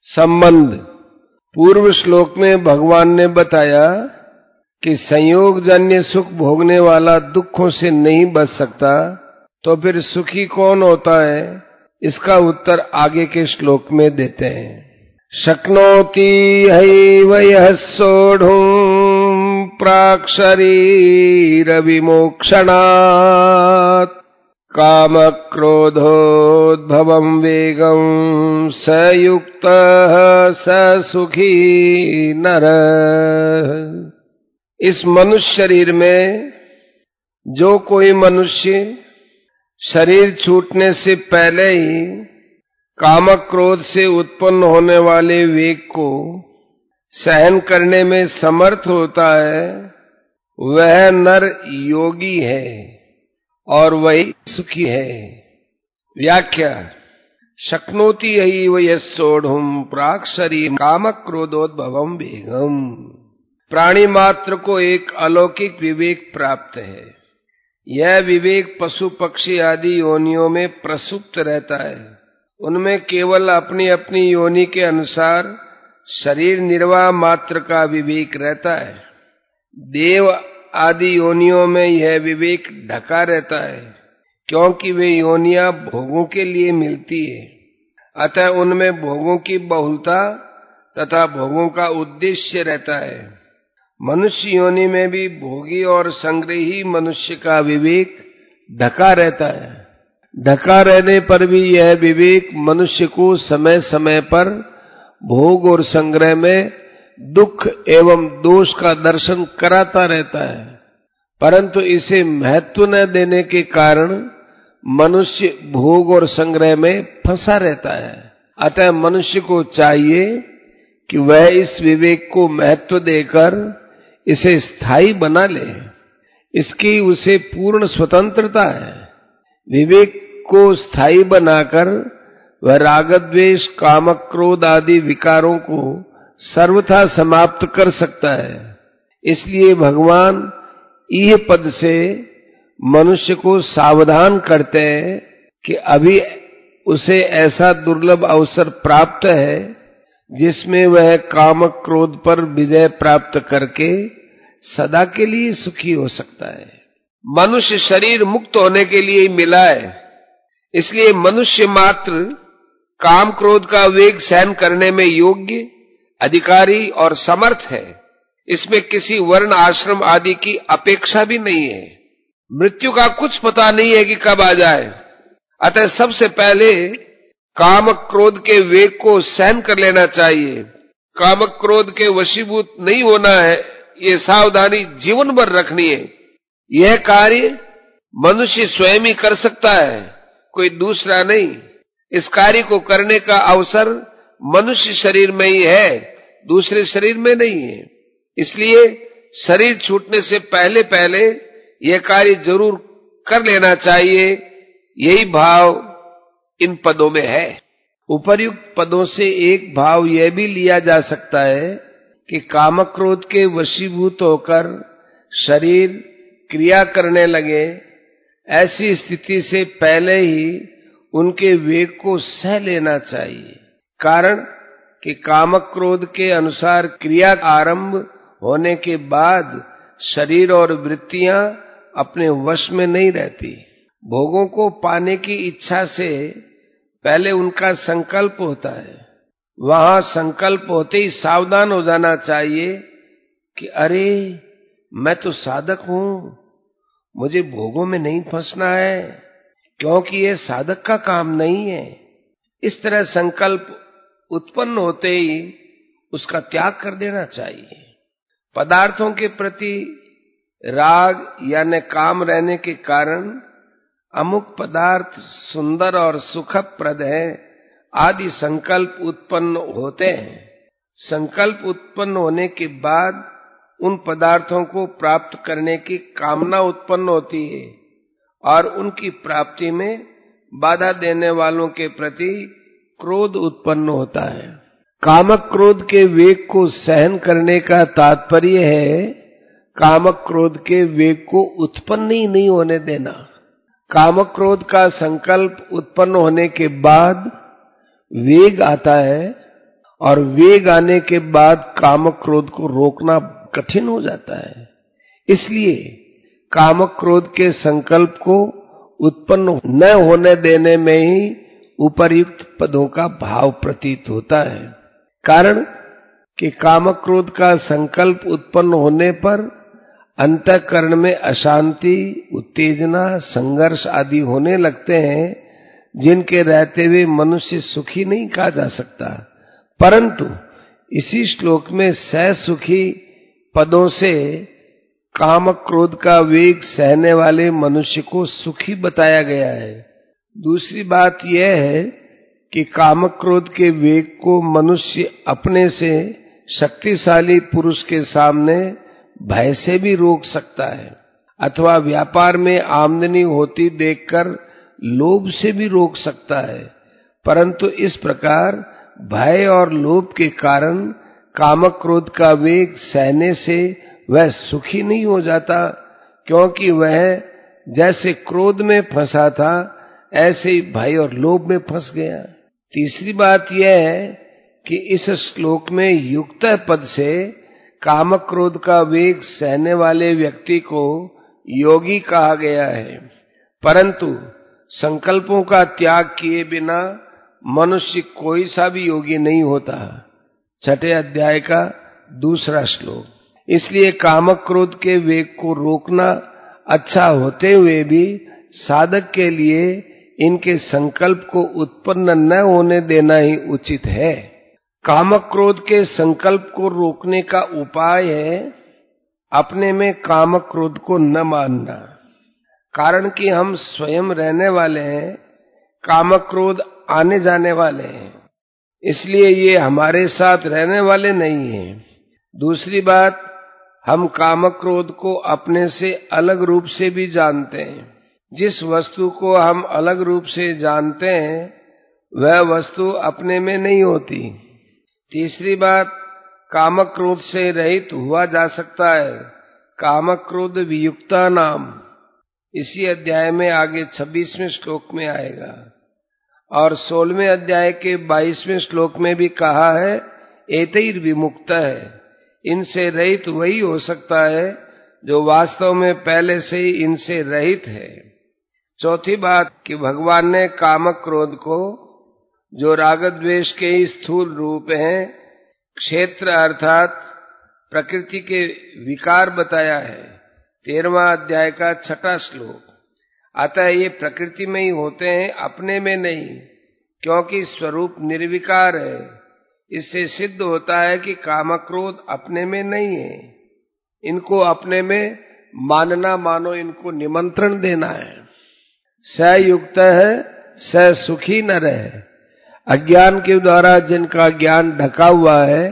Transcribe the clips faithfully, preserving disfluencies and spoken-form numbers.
संबंध। पूर्व श्लोक में भगवान ने बताया कि संयोगजन्य सुख भोगने वाला दुखों से नहीं बच सकता, तो फिर सुखी कौन होता है? इसका उत्तर आगे के श्लोक में देते हैं। शक्नोति हैव यः सोढुम् प्राक् शरीर विमोक्षणात् काम क्रोधोद्भवं वेगं स युक्तः स सुखी नरः। इस मनुष्य शरीर में जो कोई मनुष्य शरीर छूटने से पहले ही कामक क्रोध से उत्पन्न होने वाले वेग को सहन करने में समर्थ होता है, वह नर योगी है और वही सुखी है। व्याख्या। शक्नोति हैव यः सोढुम् प्राक् शरीर कामक क्रोधोद्भवं वेगम्। प्राणी मात्र को एक अलौकिक विवेक प्राप्त है। यह विवेक पशु पक्षी आदि योनियों में प्रसुप्त रहता है। उनमें केवल अपनी अपनी योनि के अनुसार शरीर निर्वाह मात्र का विवेक रहता है। देव आदि योनियों में यह विवेक ढका रहता है, क्योंकि वे योनियां भोगों के लिए मिलती है। अतः उनमें भोगों की बहुलता तथा भोगों का उद्देश्य रहता है। मनुष्य योनि में भी भोगी और संग्रही मनुष्य का विवेक ढका रहता है। ढका रहने पर भी यह विवेक मनुष्य को समय समय पर भोग और संग्रह में दुख एवं दोष का दर्शन कराता रहता है, परंतु इसे महत्व न देने के कारण मनुष्य भोग और संग्रह में फंसा रहता है। अतः मनुष्य को चाहिए कि वह इस विवेक को महत्व देकर इसे स्थायी बना ले। इसकी उसे पूर्ण स्वतंत्रता है। विवेक को स्थायी बनाकर वह राग द्वेष कामक क्रोध आदि विकारों को सर्वथा समाप्त कर सकता है। इसलिए भगवान इह पद से मनुष्य को सावधान करते हैं कि अभी उसे ऐसा दुर्लभ अवसर प्राप्त है जिसमें वह कामक क्रोध पर विजय प्राप्त करके सदा के लिए सुखी हो सकता है। मनुष्य शरीर मुक्त होने के लिए मिला है, इसलिए मनुष्य मात्र काम क्रोध का वेग सहन करने में योग्य, अधिकारी और समर्थ है। इसमें किसी वर्ण आश्रम आदि की अपेक्षा भी नहीं है। मृत्यु का कुछ पता नहीं है कि कब आ जाए। अतः सबसे पहले काम क्रोध के वेग को सहन कर लेना चाहिए। काम क्रोध के वशीभूत नहीं होना है, ये सावधानी जीवन भर रखनी है। यह कार्य मनुष्य स्वयं ही कर सकता है, कोई दूसरा नहीं। इस कार्य को करने का अवसर मनुष्य शरीर में ही है, दूसरे शरीर में नहीं है। इसलिए शरीर छूटने से पहले पहले यह कार्य जरूर कर लेना चाहिए। यही भाव इन पदों में है। उपर्युक्त पदों से एक भाव यह भी लिया जा सकता है कि कामक क्रोध के वशीभूत होकर शरीर क्रिया करने लगे, ऐसी स्थिति से पहले ही उनके वेग को सह लेना चाहिए। कारण कि कामक क्रोध के अनुसार क्रिया आरंभ होने के बाद शरीर और वृत्तियां अपने वश में नहीं रहती। भोगों को पाने की इच्छा से पहले उनका संकल्प होता है। वहां संकल्प होते ही सावधान हो जाना चाहिए कि अरे मैं तो साधक हूं, मुझे भोगों में नहीं फंसना है, क्योंकि ये साधक का काम नहीं है। इस तरह संकल्प उत्पन्न होते ही उसका त्याग कर देना चाहिए। पदार्थों के प्रति राग यानी काम रहने के कारण अमुक पदार्थ सुंदर और सुखप्रद है आदि संकल्प उत्पन्न होते हैं। संकल्प उत्पन्न होने के बाद उन पदार्थों को प्राप्त करने की कामना उत्पन्न होती है और उनकी प्राप्ति में बाधा देने वालों के प्रति क्रोध उत्पन्न होता है। कामक क्रोध के वेग को सहन करने का तात्पर्य है कामक क्रोध के वेग को उत्पन्न ही नहीं होने देना। कामक क्रोध का संकल्प उत्पन्न होने के बाद वेग आता है और वेग आने के बाद काम क्रोध को रोकना कठिन हो जाता है। इसलिए काम क्रोध के संकल्प को उत्पन्न न होने देने में ही उपर्युक्त पदों का भाव प्रतीत होता है। कारण कि काम क्रोध का संकल्प उत्पन्न होने पर अंतःकरण में अशांति, उत्तेजना, संघर्ष आदि होने लगते हैं, जिनके रहते हुए मनुष्य सुखी नहीं कहा जा सकता। परंतु इसी श्लोक में सह-सुखी पदों से काम क्रोध का वेग सहने वाले मनुष्य को सुखी बताया गया है। दूसरी बात यह है कि काम क्रोध के वेग को मनुष्य अपने से शक्तिशाली पुरुष के सामने भय से भी रोक सकता है, अथवा व्यापार में आमदनी होती देखकर लोभ से भी रोक सकता है। परंतु इस प्रकार भय और लोभ के कारण काम क्रोध का वेग सहने से वह सुखी नहीं हो जाता, क्योंकि वह जैसे क्रोध में फंसा था ऐसे ही भय और लोभ में फंस गया। तीसरी बात यह है कि इस श्लोक में युक्त पद से काम क्रोध का वेग सहने वाले व्यक्ति को योगी कहा गया है। परंतु संकल्पों का त्याग किए बिना मनुष्य कोई सा भी योगी नहीं होता। छठे अध्याय का दूसरा श्लोक। इसलिए काम क्रोध के वेग को रोकना अच्छा होते हुए भी साधक के लिए इनके संकल्प को उत्पन्न न होने देना ही उचित है। काम क्रोध के संकल्प को रोकने का उपाय है अपने में काम क्रोध को न मानना। कारण कि हम स्वयं रहने वाले हैं, काम क्रोध आने जाने वाले हैं, इसलिए ये हमारे साथ रहने वाले नहीं हैं। दूसरी बात, हम काम क्रोध को अपने से अलग रूप से भी जानते हैं। जिस वस्तु को हम अलग रूप से जानते हैं वह वस्तु अपने में नहीं होती। तीसरी बात, काम क्रोध से रहित हुआ जा सकता है। काम क्रोध वियुक्ता नाम इसी अध्याय में आगे छब्बीसवें श्लोक में आएगा, और सोलहवें अध्याय के बाईसवें श्लोक में भी कहा है एतैर विमुक्त है। इनसे रहित वही हो सकता है जो वास्तव में पहले से ही इनसे रहित है। चौथी बात कि भगवान ने काम क्रोध को, जो राग द्वेष के ही स्थूल रूप हैं, क्षेत्र अर्थात प्रकृति के विकार बताया है। तेरहवां अध्याय का छठा श्लोक। अतः ये प्रकृति में ही होते हैं, अपने में नहीं, क्योंकि स्वरूप निर्विकार है। इससे सिद्ध होता है कि काम क्रोध अपने में नहीं है। इनको अपने में मानना, मानो इनको निमंत्रण देना है। स युक्त है स सुखी न रहे। अज्ञान के द्वारा जिनका ज्ञान ढका हुआ है,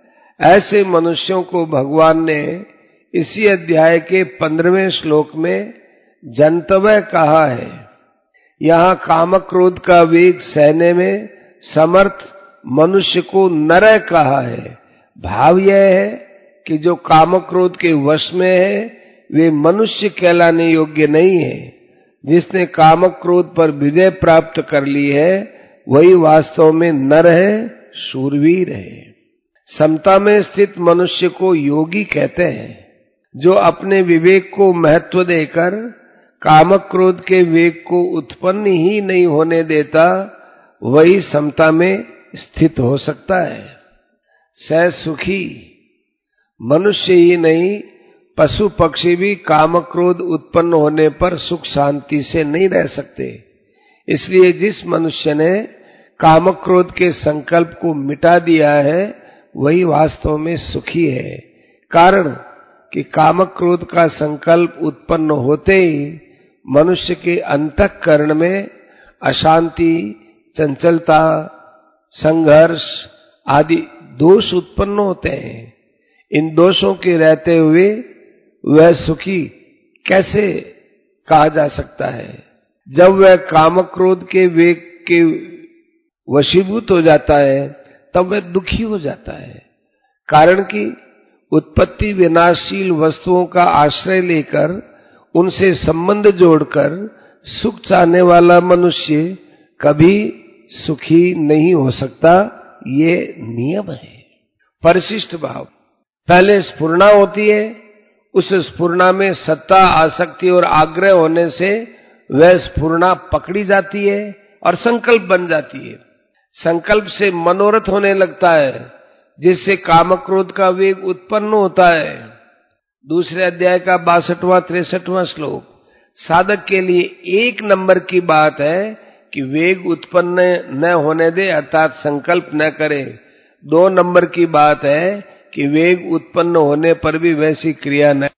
ऐसे मनुष्यों को भगवान ने इसी अध्याय के पंद्रहवें श्लोक में जंतव्य कहा है। यहाँ काम क्रोध का वेग सहने में समर्थ मनुष्य को नरः कहा है। भाव यह है कि जो काम क्रोध के वश में है वे मनुष्य कहलाने योग्य नहीं है। जिसने काम क्रोध पर विजय प्राप्त कर ली है वही वास्तव में नर है, शूरवीर है। समता में स्थित मनुष्य को योगी कहते हैं। जो अपने विवेक को महत्व देकर काम क्रोध के वेग को उत्पन्न ही नहीं होने देता, वही समता में स्थित हो सकता है। सह सुखी मनुष्य ही नहीं, पशु पक्षी भी काम क्रोध उत्पन्न होने पर सुख शांति से नहीं रह सकते। इसलिए जिस मनुष्य ने काम क्रोध के संकल्प को मिटा दिया है वही वास्तव में सुखी है। कारण कि काम क्रोध का संकल्प उत्पन्न होते ही मनुष्य के अंतःकरण में अशांति, चंचलता, संघर्ष आदि दोष उत्पन्न होते हैं। इन दोषों के रहते हुए वह सुखी कैसे कहा जा सकता है? जब वह काम क्रोध के वेग के वशीभूत हो जाता है तब वह दुखी हो जाता है। कारण कि उत्पत्ति विनाशशील वस्तुओं का आश्रय लेकर उनसे संबंध जोड़कर सुख चाहने वाला मनुष्य कभी सुखी नहीं हो सकता, ये नियम है। परिशिष्ट भाव, पहले स्फुरणा होती है, उस स्फुरणा में सत्ता, आसक्ति और आग्रह होने से वह स्फुरणा पकड़ी जाती है और संकल्प बन जाती है। संकल्प से मनोरथ होने लगता है, जिससे कामक क्रोध का वेग उत्पन्न होता है। दूसरे अध्याय का बासठवां तिरसठवां श्लोक। साधक के लिए एक नंबर की बात है कि वेग उत्पन्न न होने दे, अर्थात संकल्प न करे। दो नंबर की बात है कि वेग उत्पन्न होने पर भी वैसी क्रिया न